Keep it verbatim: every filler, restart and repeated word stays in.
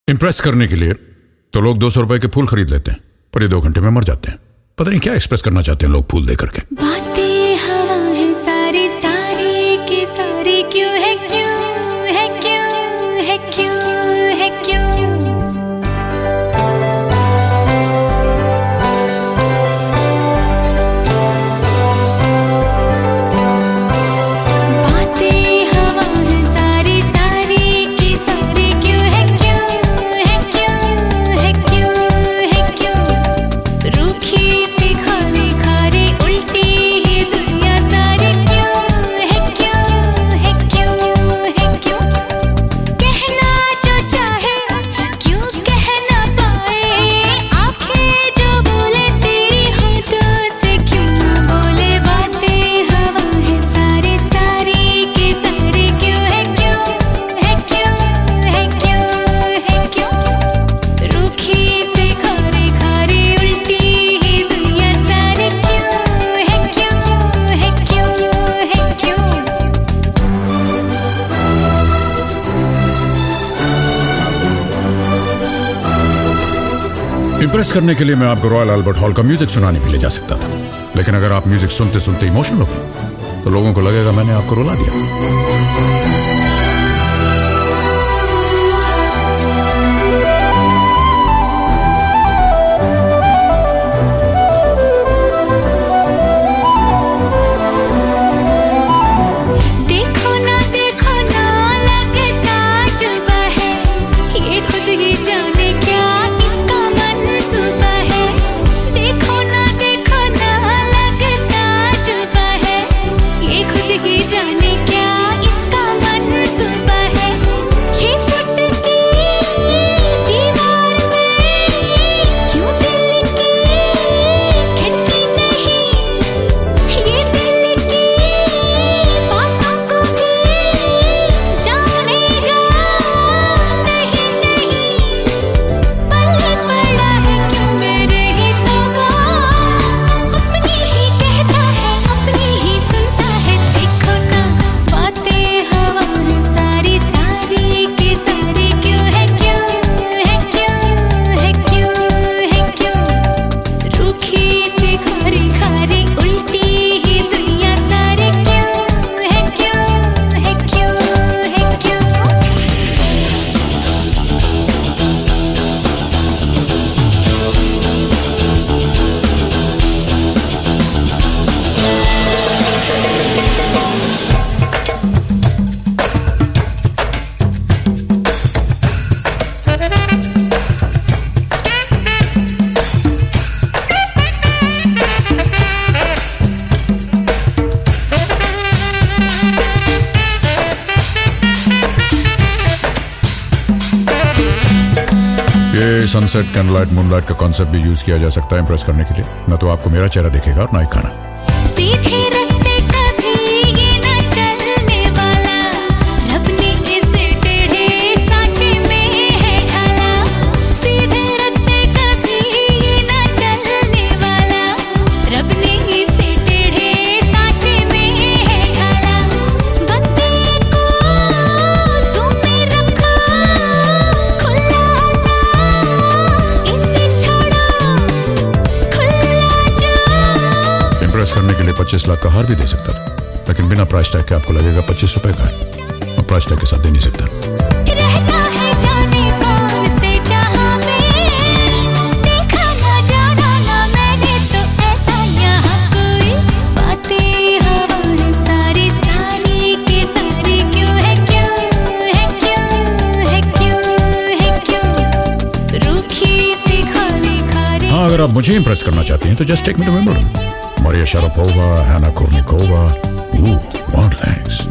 Impress करने के लिए तो लोग दो सौ रुपए के फूल खरीद लेते हैं, पर ये दो घंटे में मर जाते हैं। पता नहीं क्या एक्सप्रेस करना चाहते हैं लोग फूल दे करके। बातें हवा है सारी सारी की सारी, क्यों है क्यों है क्यों है क्यों है क्यों। इम्प्रेस करने के लिए मैं आपको रॉयल अल्बर्ट हॉल का म्यूजिक सुनाने भी ले जा सकता था, लेकिन अगर आप म्यूजिक सुनते सुनते इमोशनल हो गए तो लोगों को लगेगा मैंने आपको रुला दिया। ये सनसेट, कैंडललाइट, मूनलाइट का कॉन्सेप्ट भी यूज किया जा सकता है इम्प्रेस करने के लिए। ना तो आपको मेरा चेहरा दिखेगा और ना ही खाना। सीधे रास्ते कभी ये ना चलने वाला, रब ने इसे टेढ़े सांचे में है ढाला। सीधे रास्ते कभी ये ना चलने वाला, रब ने इसे टेढ़े सांचे में है ढाला। बत्ती को ज़ूम में रखो, खुला इम्प्रेस करने के लिए पच्चीस लाख का हार भी दे सकता था, लेकिन बिना प्राइस टैग के आपको लगेगा पच्चीस रुपए का है, और प्राइस टैग के साथ दे नहीं सकता। रहता है जाने कौन से जहां में, देखा ना जाना ना मैंने तो ऐसा यहाँ कोई। बातें हवा है सारी सारी की सारी, क्यों है क्यों है क्यों है क्यों है क्यों। रूखी सी खारी खारी। हाँ, अगर आप मुझे इम्प्रेस करना चाहती हैं तो just take me to member. Maria Sharapova, Anna Kournikova, ooh, long legs.